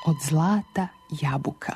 od zlata jabuka.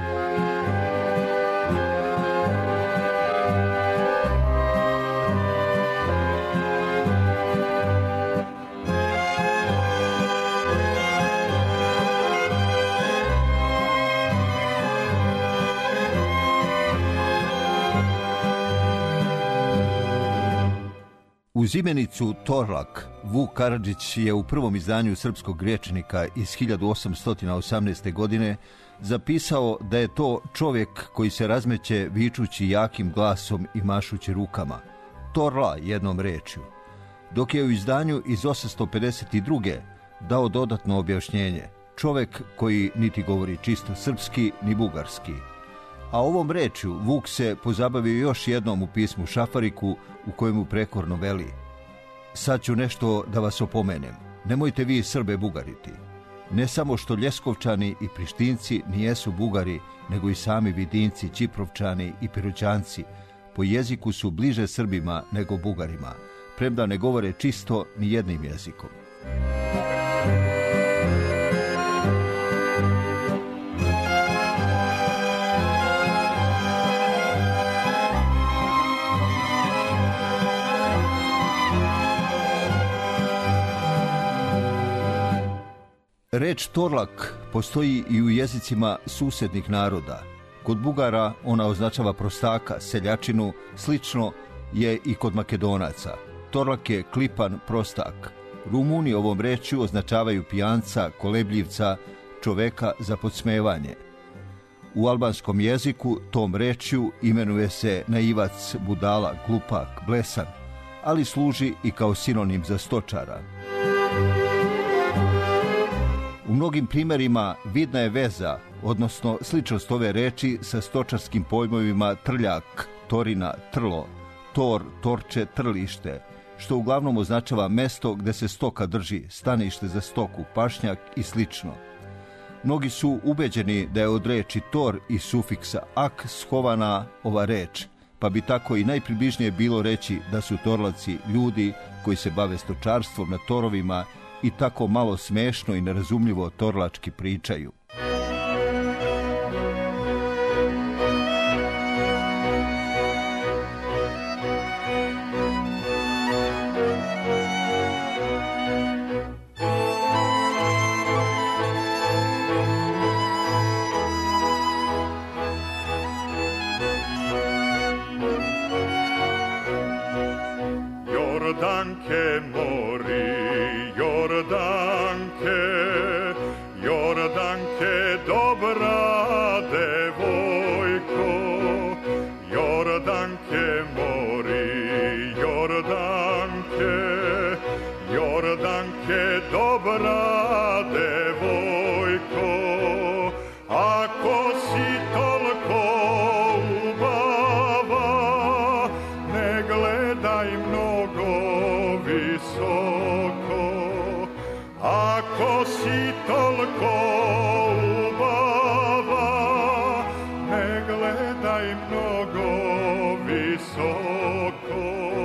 Uz imenicu Torlak, Vuk Karadžić je u prvom izdanju Srpskog rječnika iz 1818. godine zapisao da je to čovjek koji se razmeće vičući jakim glasom i mašući rukama. Torla jednom rečju. Dok je u izdanju iz 852. dao dodatno objašnjenje. Čovjek koji niti govori čisto srpski ni bugarski. A ovom rečju Vuk se pozabavio još jednom u pismu Šafariku u kojemu prekorno veli: sad ću nešto da vas opomenem. Nemojte vi Srbe bugariti. Ne samo što Ljeskovčani i Prištinci nijesu Bugari, nego i sami Vidinci, Ćiprovčani i Piroćanci po jeziku su bliže Srbima nego Bugarima, premda ne govore čisto ni jednim jezikom. Reč Torlak postoji i u jezicima susjednih naroda. Kod Bugara ona označava prostaka, seljačinu, slično je i kod Makedonaca. Torlak je klipan, prostak. Rumuni ovom rečju označavaju pijanca, kolebljivca, čoveka za podsmevanje. U albanskom jeziku tom rečju imenuje se naivac, budala, glupak, blesan, ali služi i kao sinonim za stočara. U mnogim primjerima vidna je veza, odnosno sličnost ove reči sa stočarskim pojmovima trljak, torina, trlo, tor, torče, trlište, što uglavnom označava mesto gdje se stoka drži, stanište za stoku, pašnjak i slično. Mnogi su ubeđeni da je od reči tor i sufiksa ak shovana ova reč, pa bi tako i najpribližnije bilo reći da su Torlaci ljudi koji se bave stočarstvom na torovima i tako malo smešno i nerazumljivo torlački pričaju. Jordanke mori, Jordanke, Jordanke dobra devojko, Jordanke mori, Jordanke, Jordanke dobra devojko, ako si toliko ubava, ne gledaj mnogo visoko, ako si toliko ubava, ne gledaj mnogo visoko.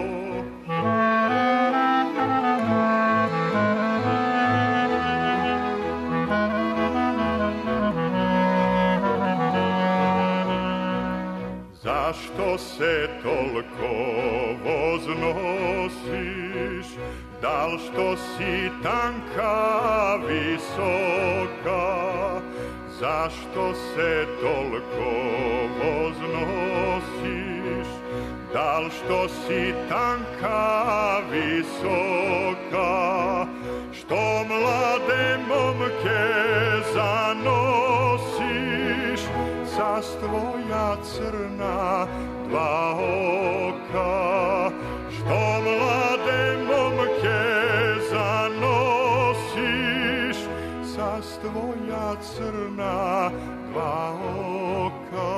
Zašto se toliko voznosiš, dal što si tanka visoka, zašto se toliko voznosiš, dal što si tanka visoka, što mlade momke zanosiš, sas tvoja crna dva oka, što mlade momke zanosiš, sas tvoja crna dva oka.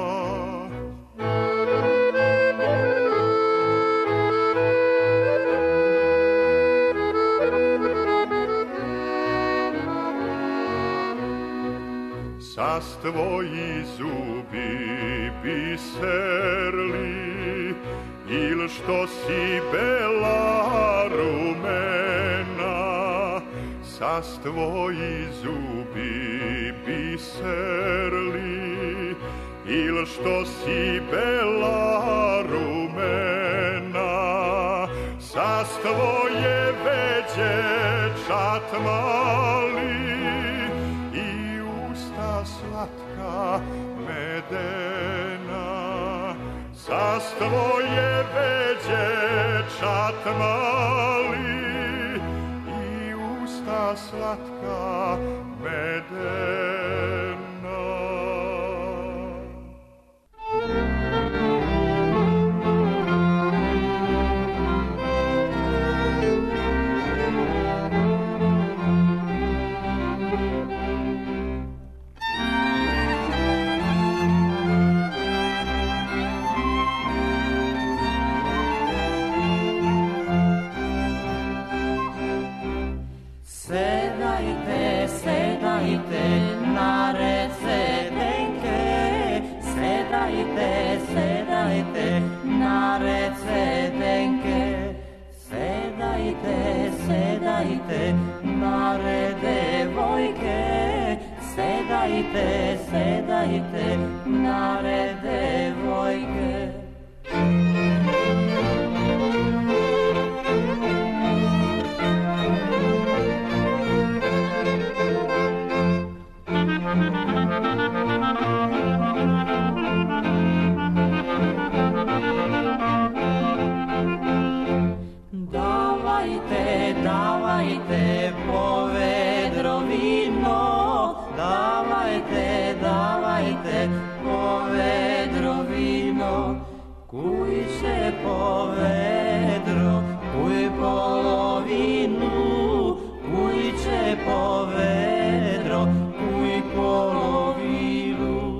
Sas tvoji zubi biserli, il što si bela rumena, sas tvoji zubi biserli, il što si bela rumena, sas tvoje veđe čat mali i usta slatka medena, sas tvoje veđe čat mali i usta slatka medena. Sedajte na recedenke, sedajte na recedenke, sedajte na redevojke, sedajte na redevojke. Davajte po vedro vino, davajte po vedro vino, kujše po vedro, kuj polovinu, kujče po vedro, kuj polovinu.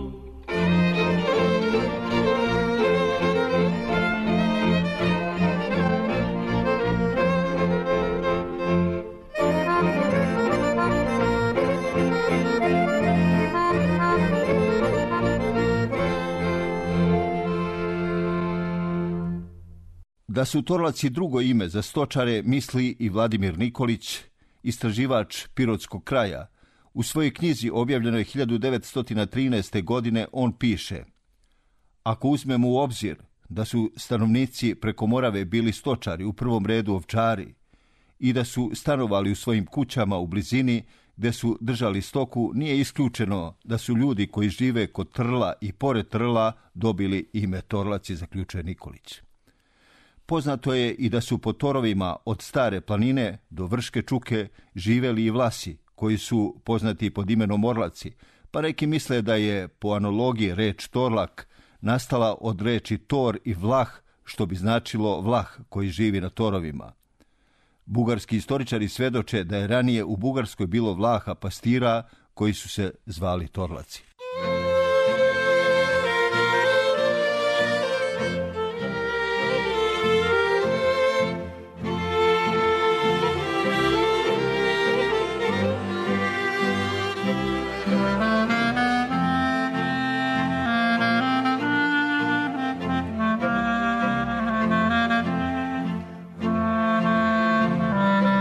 Da su Torlaci drugo ime za stočare misli i Vladimir Nikolić, istraživač Pirotskog kraja. U svojoj knjizi objavljenoj 1913. godine on piše: ako uzmemo u obzir da su stanovnici preko Morave bili stočari, u prvom redu ovčari, i da su stanovali u svojim kućama u blizini gde su držali stoku, nije isključeno da su ljudi koji žive kod Trla i pored Trla dobili ime Torlaci, zaključuje Nikolić. Poznato je i da su po torovima od Stare planine do Vrške čuke živeli i Vlasi, koji su poznati pod imenom Orlaci, pa neki misle da je po analogiji reč Torlak nastala od reči Tor i Vlah, što bi značilo Vlah koji živi na torovima. Bugarski istoričari svedoče da je ranije u Bugarskoj bilo Vlaha pastira koji su se zvali Torlaci.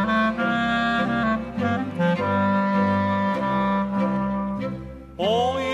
Oj,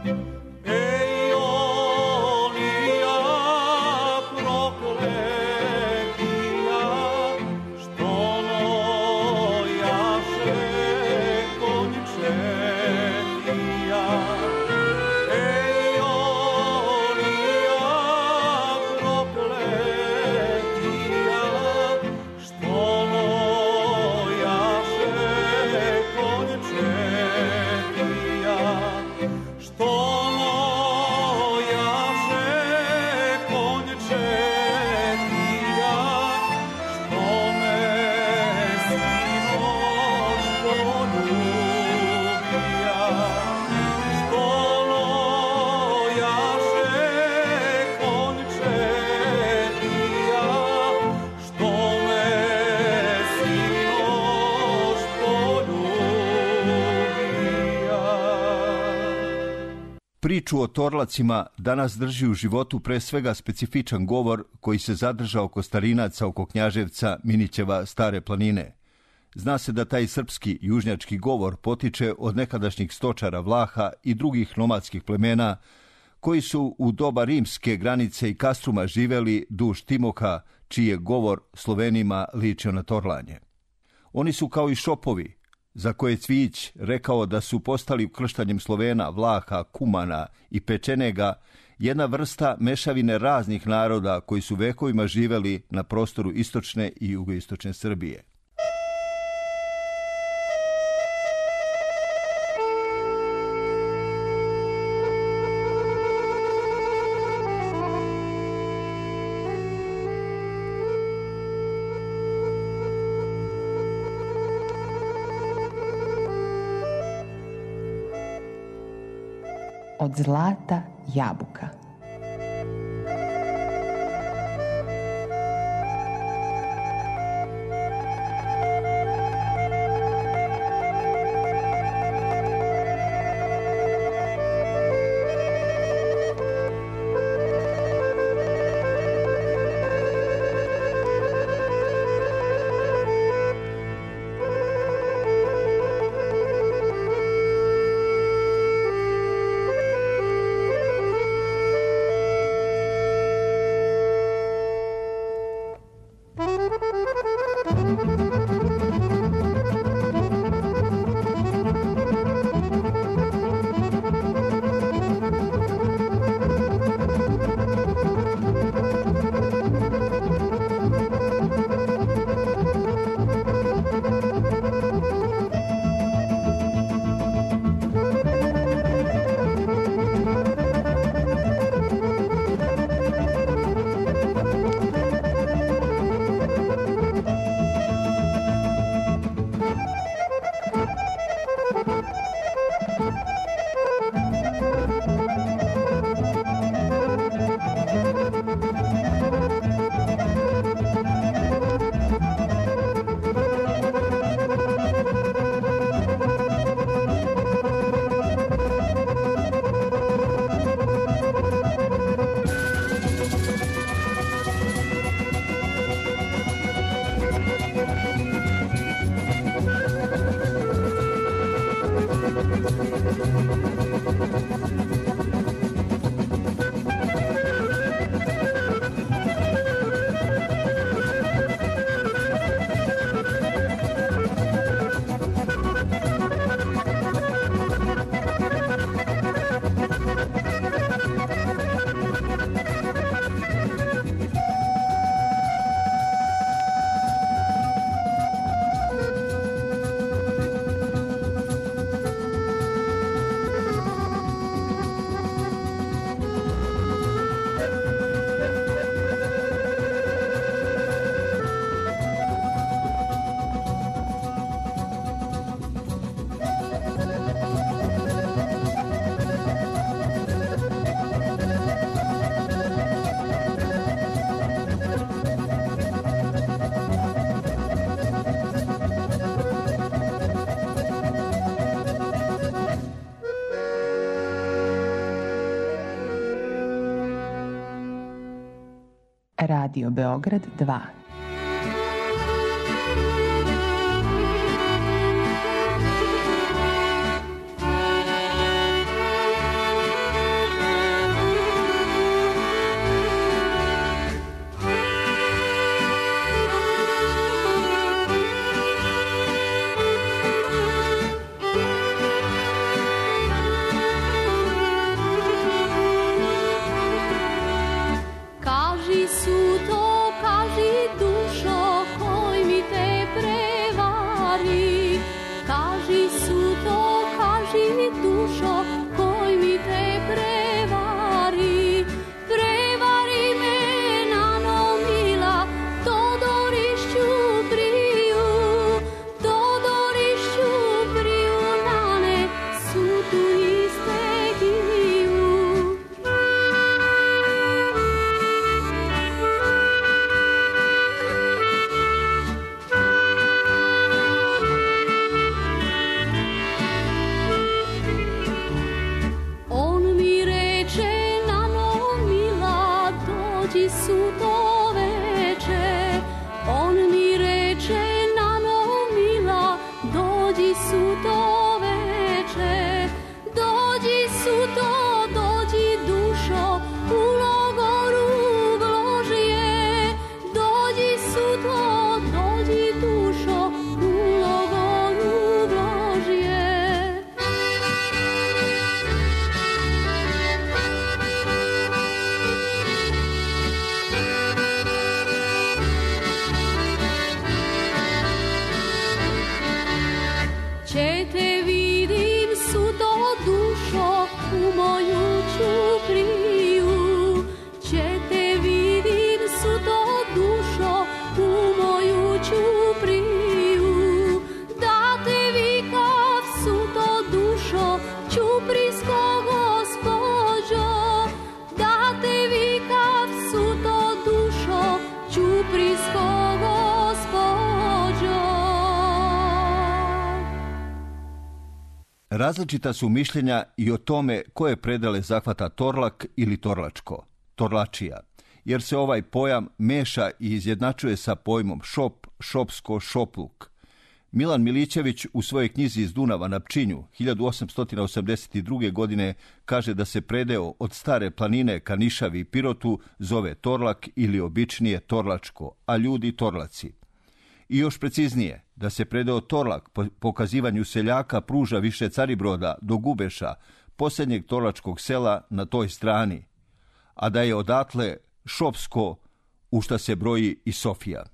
Priču o Torlacima danas drži u životu pre svega specifičan govor koji se zadržao kod starinaca oko Knjaževca, Minićeva, Stare planine. Zna se da taj srpski južnjački govor potiče od nekadašnjih stočara Vlaha i drugih nomadskih plemena koji su u doba rimske granice i Kastruma živeli duž Timoka, čiji je govor Slovenima ličio na torlanje. Oni su kao i šopovi, za koje Cvijić rekao da su postali ukrštanjem Slovena, Vlaha, Kumana i Pečenega jedna vrsta mešavine raznih naroda koji su vekovima živeli na prostoru istočne i jugoistočne Srbije. Od zlata jabuka. Radio Beograd 2. dođi suto veče, on mi reče nano mila, dođi suto veče, dođi suto, dođi dušo, u logoru Gložije, dođi suto, dođi dušo, u logoru Gložije. Če te vidim suto dušo, u moju ćupriju, če te vidim suto dušo, u moju ćupriju, da te vikav suto dušo, ćuprisko gospođo, da te vikav suto dušo, ćuprisko gospođo. Različita su mišljenja i o tome koje predele zahvata torlak ili torlačko, torlačija, jer se ovaj pojam meša i izjednačuje sa pojmom šop, šopsko, šopluk. Milan Milićević u svojoj knjizi Iz Dunava na Pčinju 1882. godine kaže da se predeo od Stare planine ka Nišavi i Pirotu zove torlak ili običnije torlačko, a ljudi torlaci. I još preciznije, da se predeo torlak po pokazivanju seljaka pruža više Caribroda do Gubeša, posljednjeg torlačkog sela na toj strani, a da je odatle šopsko, u šta se broji i Sofija.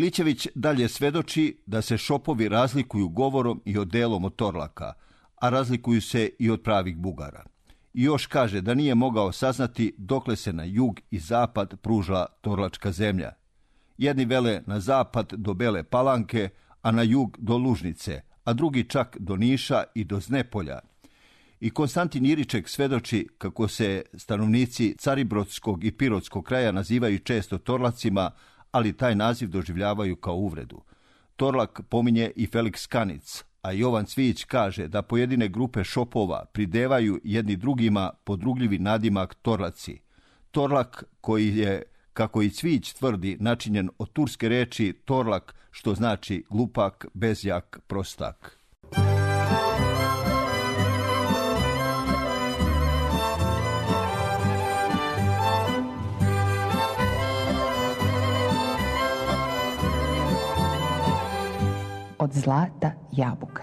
Milićević dalje svedoči da se šopovi razlikuju govorom i odelom od Torlaka, a razlikuju se i od pravih Bugara. I još kaže da nije mogao saznati dokle se na jug i zapad pruža torlačka zemlja. Jedni vele na zapad do Bele Palanke, a na jug do Lužnice, a drugi čak do Niša i do Znepolja. I Konstantin Iriček svedoči kako se stanovnici Caribrodskog i Pirotskog kraja nazivaju često Torlacima, ali taj naziv doživljavaju kao uvredu. Torlak pominje i Felix Kanic, a Jovan Cvijić kaže da pojedine grupe šopova pridevaju jedni drugima podrugljivi nadimak Torlaci. Torlak koji je, kako i Cvijić tvrdi, načinjen od turske reči torlak, što znači glupak, bezjak, prostak. Od zlata jabuka.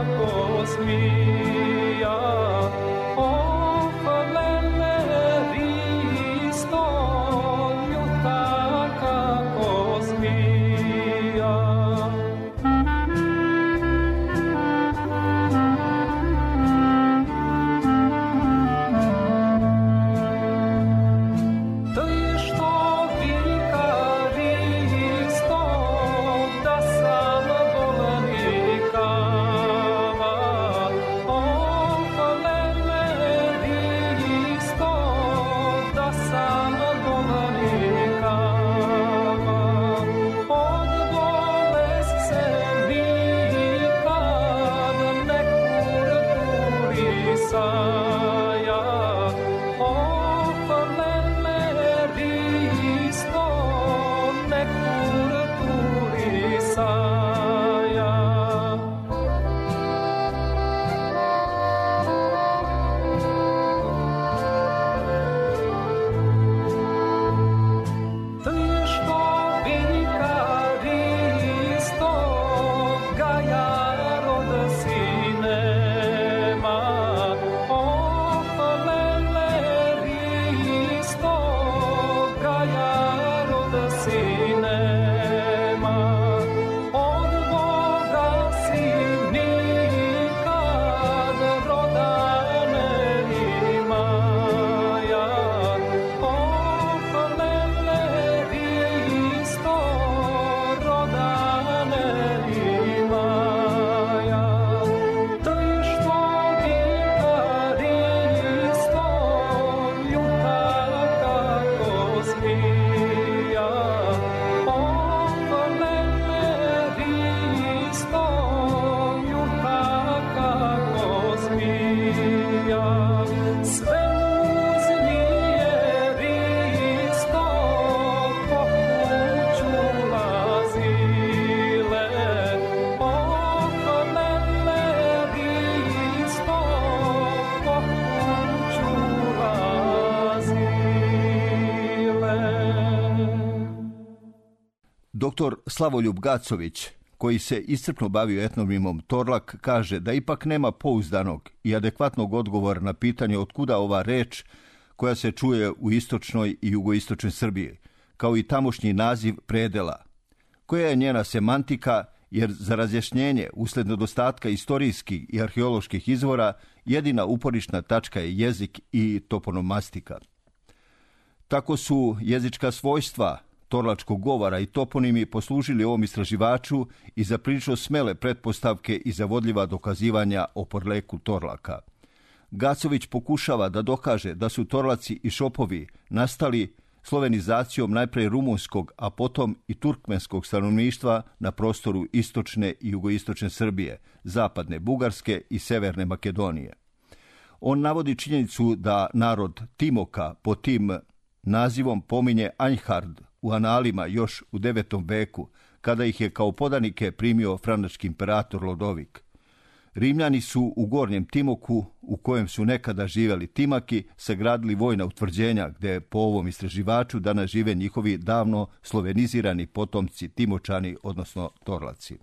Smija, o falele Dr. Slavoljub Gacović, koji se iscrpno bavio etnonimom Torlak, kaže da ipak nema pouzdanog i adekvatnog odgovora na pitanje otkuda ova reč koja se čuje u istočnoj i jugoistočnoj Srbiji, kao i tamošnji naziv predela. Koja je njena semantika, jer za razjašnjenje usled nedostatka istorijskih i arheoloških izvora jedina uporišna tačka je jezik i toponomastika. Tako su jezička svojstva torlačkog govora i toponimi poslužili ovom istraživaču i za prilično smele pretpostavke i zavodljiva dokazivanja o poreklu Torlaka. Gacović pokušava da dokaže da su Torlaci i Šopovi nastali slovenizacijom najpre rumunskog, a potom i turkmenskog stanovništva na prostoru istočne i jugoistočne Srbije, zapadne Bugarske i severne Makedonije. On navodi činjenicu da narod Timoka po tim nazivom pominje Einhard u analima još u 9. veku, kada ih je kao podanike primio franački imperator Lodovik. Rimljani su u Gornjem Timoku, u kojem su nekada živjeli Timaki, sagradili vojna utvrđenja gdje po ovom istraživaču danas žive njihovi davno slovenizirani potomci Timočani, odnosno Torlaci.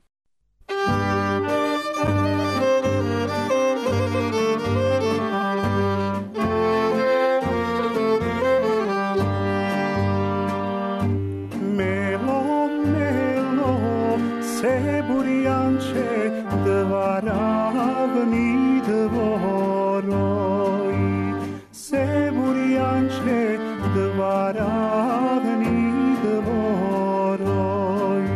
Burjanče, dva ravni dvoroji, se burjanče, dva ravni dvoroji.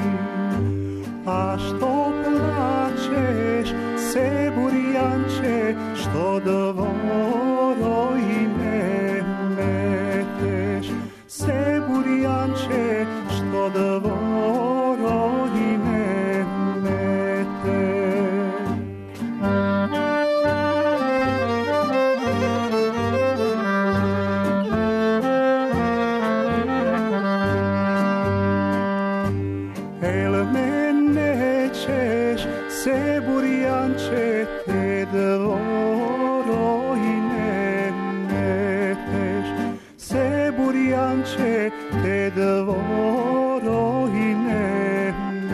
A što plačeš, se burjanče, što dvoroji ne meteš, se burjanče, što dvoroji ne se burjanče, te dvoroji ne meteš, se burjanče, te dvoroji ne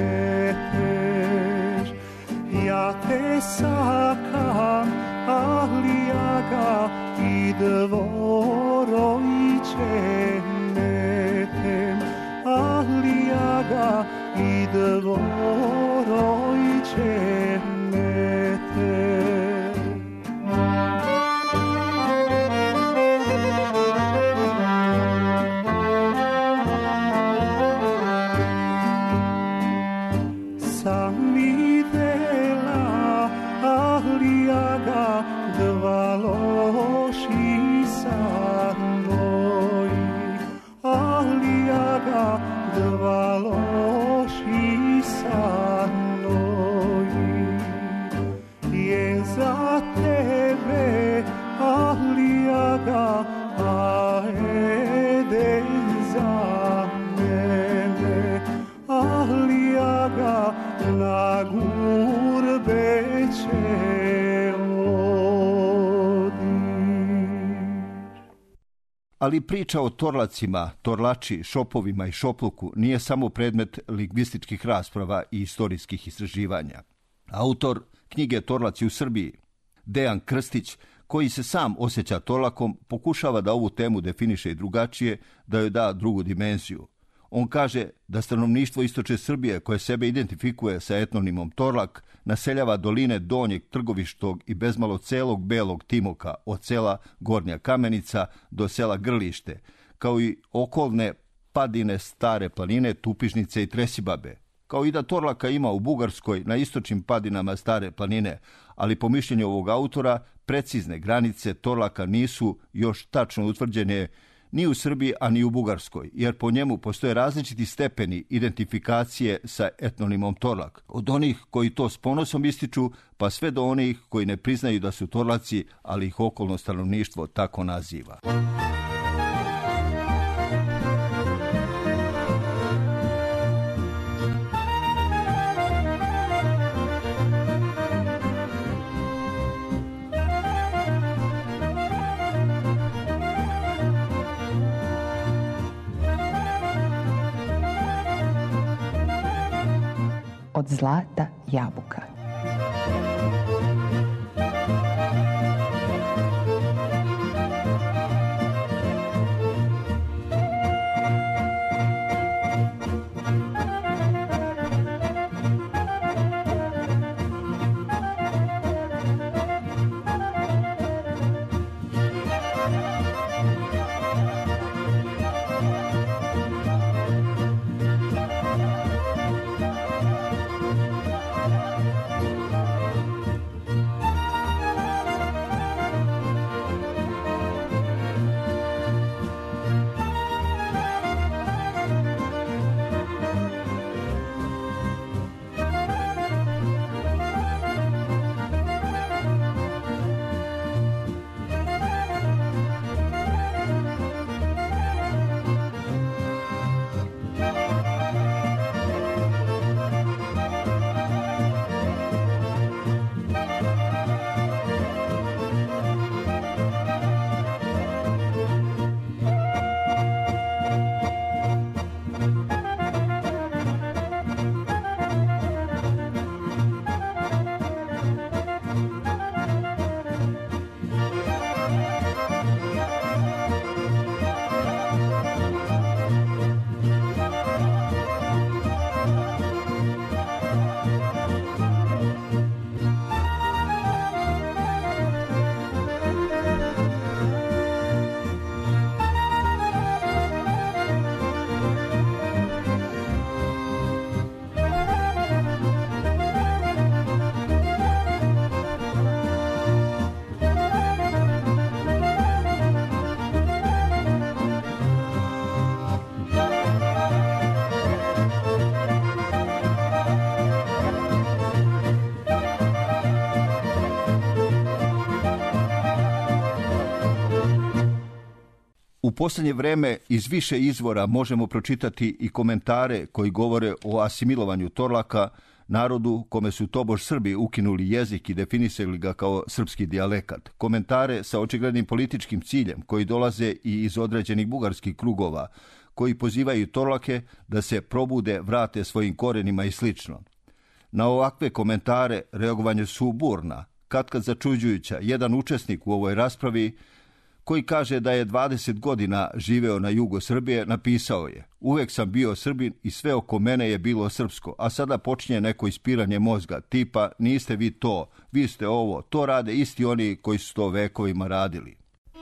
meteš. Ja te sakam, ali ja ga i dvoroji će metem, ali ja ga i dvoroji će sam videla, ali ja ga dva loši san moji, ali ja ga dva loši san moji. Je za tebe, ali ja ga, a ede za mene, ali ja ga na gurbe će odiš. Ali priča o Torlacima, Torlači, Šopovima i Šopluku nije samo predmet lingvističkih rasprava i istorijskih istraživanja. Autor knjige Torlaci u Srbiji, Dejan Krstić, koji se sam osjeća Torlakom, pokušava da ovu temu definiše i drugačije, da joj da drugu dimenziju. On kaže da stanovništvo istočne Srbije, koje sebe identifikuje sa etnonimom Torlak, naseljava doline Donjeg Trgovištog i bezmalo celog Belog Timoka, od sela Gornja Kamenica do sela Grlište, kao i okolne padine Stare planine, Tupižnice i Tresibabe. Kao i da Torlaka ima u Bugarskoj na istočnim padinama Stare planine, ali po mišljenju ovog autora precizne granice Torlaka nisu još tačno utvrđene ni u Srbiji, a ni u Bugarskoj, jer po njemu postoje različiti stepeni identifikacije sa etnonimom Torlak. Od onih koji to s ponosom ističu, pa sve do onih koji ne priznaju da su Torlaci, ali ih okolno stanovništvo tako naziva. od zlata jabuka. U posljednje vreme iz više izvora možemo pročitati i komentare koji govore o asimilovanju Torlaka, narodu kome su tobož Srbi ukinuli jezik i definisali ga kao srpski dijalekat. Komentare sa očiglednim političkim ciljem koji dolaze i iz određenih bugarskih krugova, koji pozivaju Torlake da se probude, vrate svojim korenima i slično. Na ovakve komentare reagovanje su burna, katkad začuđujuća. Jedan učesnik u ovoj raspravi, koji kaže da je 20 godina živeo na jugu Srbije, napisao je: uvek sam bio Srbin i sve oko mene je bilo srpsko, a sada počinje neko ispiranje mozga, tipa niste vi to, vi ste ovo, to rade isti oni koji su to vekovima radili.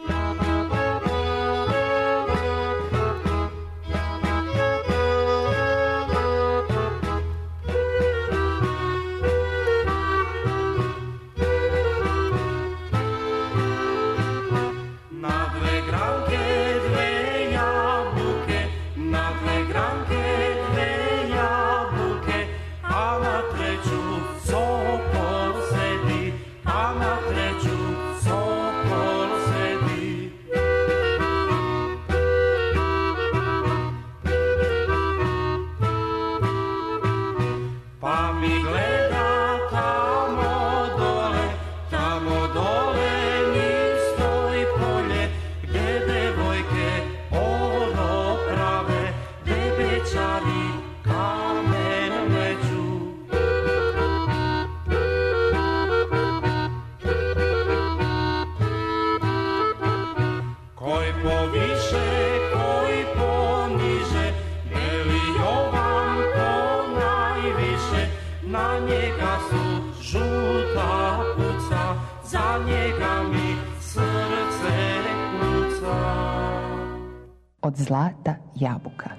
Od zlata jabuka.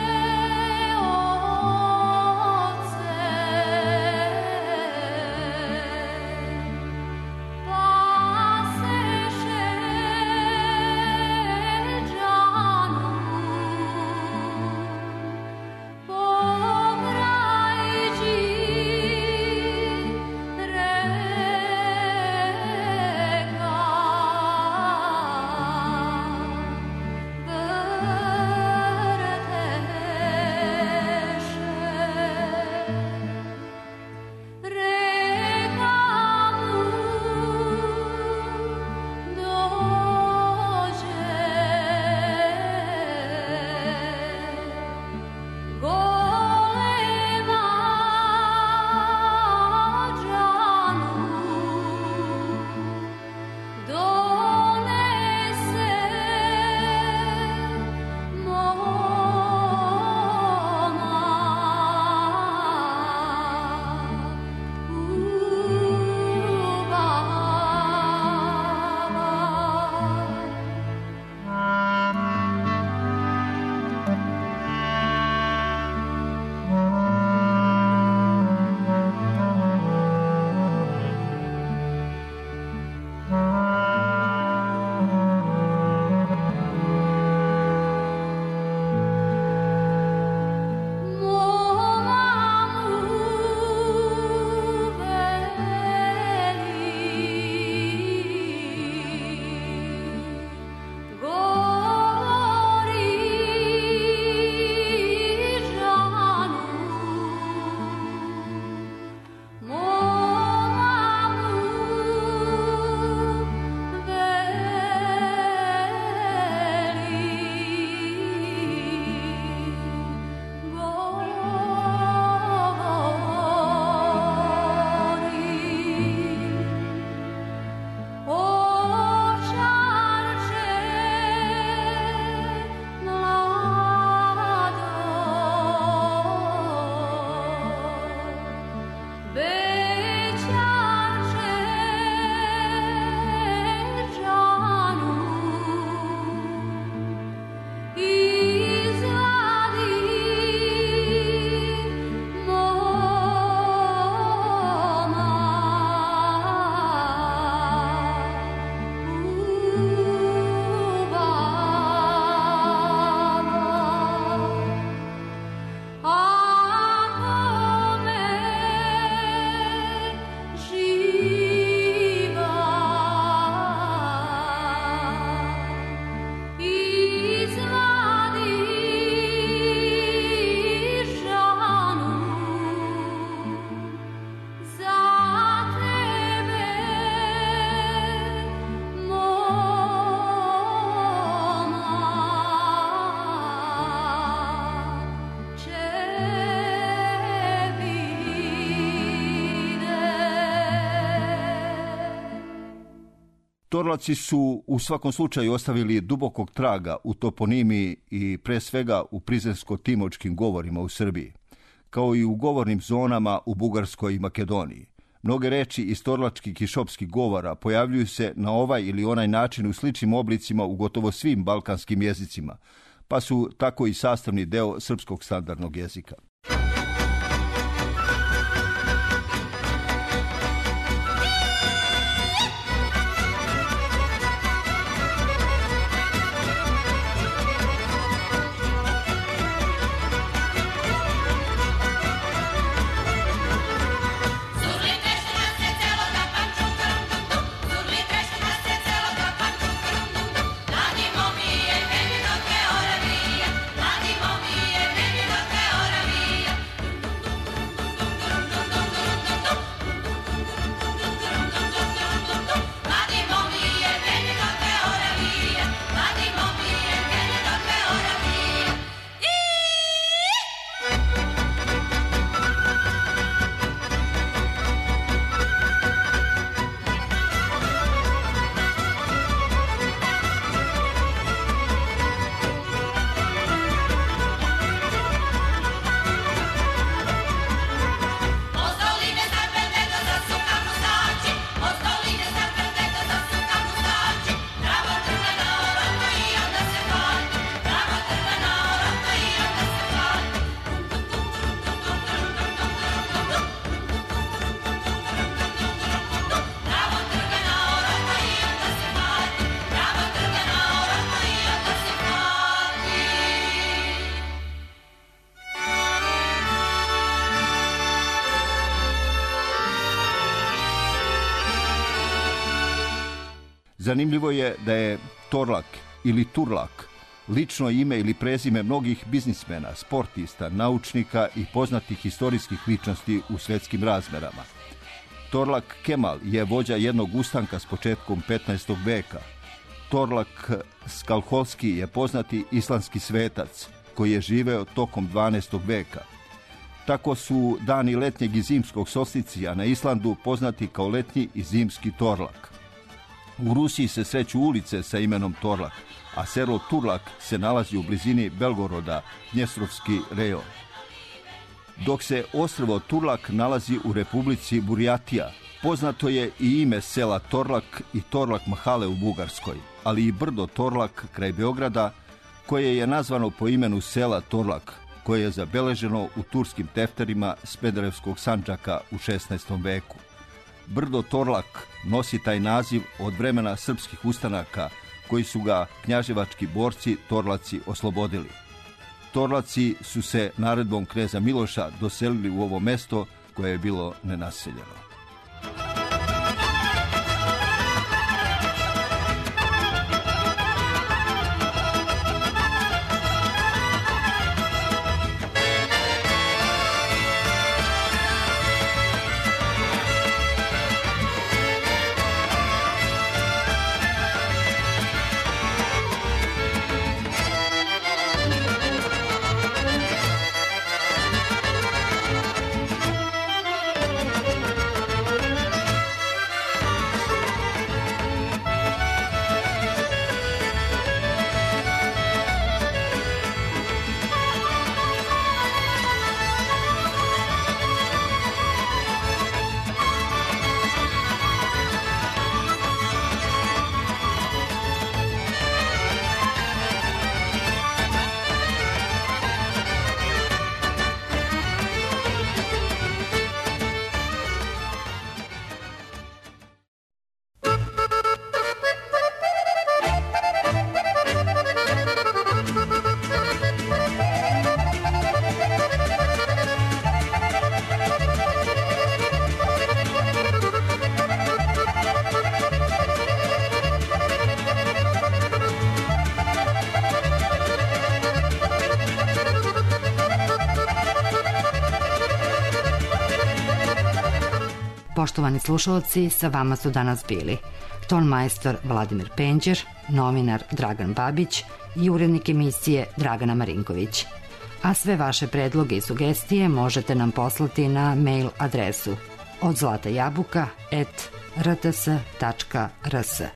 Oce Torlaci su u svakom slučaju ostavili dubokog traga u toponimiji i pre svega u prizrensko-timočkim govorima u Srbiji, kao i u govornim zonama u Bugarskoj i Makedoniji. Mnoge reči iz torlačkih i šopskih govora pojavljuju se na ovaj ili onaj način u sličnim oblicima u gotovo svim balkanskim jezicima, pa su tako i sastavni deo srpskog standardnog jezika. Zanimljivo je da je Torlak ili Turlak lično ime ili prezime mnogih biznismena, sportista, naučnika i poznatih historijskih ličnosti u svetskim razmerama. Torlak Kemal je vođa jednog ustanka s početkom 15. veka. Torlak Skalholski je poznati islandski svetac koji je živeo tokom 12. veka. Tako su dani letnjeg i zimskog solsticija na Islandu poznati kao letnji i zimski Torlak. U Rusiji se sreću ulice sa imenom Torlak, a selo Turlak se nalazi u blizini Belgoroda, Dnjestrovski rejon. Dok se ostrvo Turlak nalazi u Republici Burjatija, poznato je i ime sela Torlak i Torlak Mahale u Bugarskoj, ali i brdo Torlak kraj Beograda, koje je nazvano po imenu sela Torlak, koje je zabeleženo u turskim tefterima Smederevskog Sandžaka u 16. veku. Brdo Torlak nosi taj naziv od vremena srpskih ustanaka koji su ga knjaževački borci Torlaci oslobodili. Torlaci su se naredbom kneza Miloša doselili u ovo mesto koje je bilo nenaseljeno. Poštovani slušalci, sa vama su danas bili tonmajstor Vladimir Penđer, novinar Dragan Babić i urednik emisije Dragana Marinković. A sve vaše predloge i sugestije možete nam poslati na mail adresu odzlatajabuka@rts.rs.